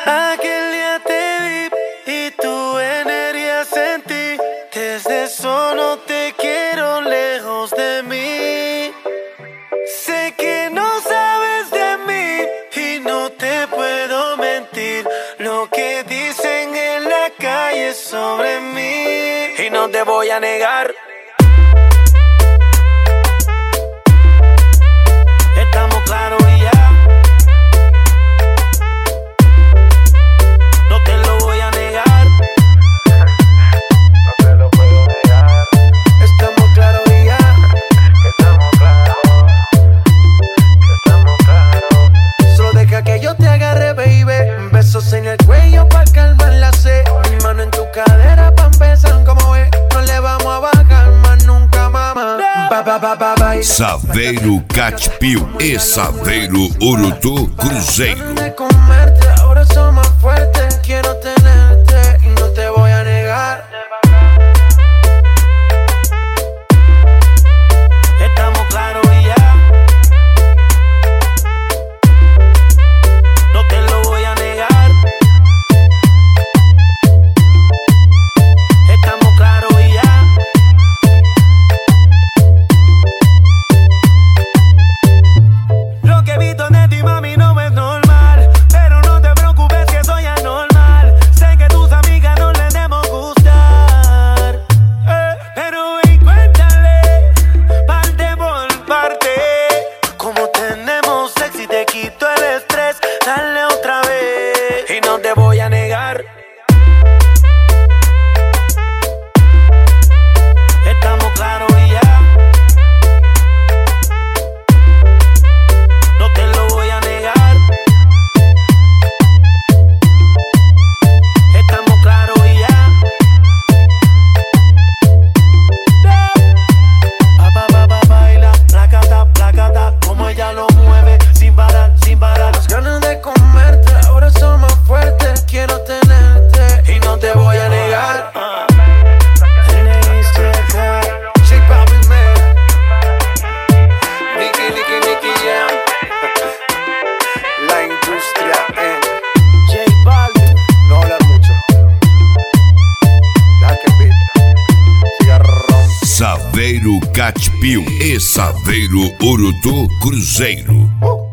Aquel día te vi y tu energía sentí. Desde eso no te quiero lejos de mí. Sé que no sabes de mí y no te puedo mentir. Lo que dicen en la calle sobre mí y no te voy a negar. Estamos claros y ya. No te lo voy a negar. No te lo puedo negar. Estamos claros y ya. Estamos claros. Estamos claros. Solo deja que yo te agarre, baby. Besos en el cuello pa' calmar la sed. Mi mano en tu cadera pa' empezar, como ves. No le vamos a bajar más nunca, mamá. Baila. Saveiro Caipio e Saveiro Urutu Cruzeiro. De comerte, ahora soy más fuerte. Quiero tenerte y no te voy a negar. Estamos claros y ya. No te lo voy a negar. Estamos claros y ya. Lo que he visto de ti, mami, no es normal. Pero no te preocupes que soy anormal. Sé que tus amigas no les debemos gustar. Pero y cuéntale, parte por parte. Como tenemos sexy, te quito el estrés. Dale otra vez y no te voy a negar. Estamos claros y ya. No te lo voy a negar. Estamos claros y ya. Baila, placata, como ella lo mueve, sin parar, sin parar. Las ganas de comerte, ahora son más fuertes. Quiero tenerte y no te voy a negar. Nicky Jam. La industria en J Balvin. no hablar mucho. Deja que beat siga rompiendo. Saveiro Caipio e Saveiro Urutu Cruzeiro.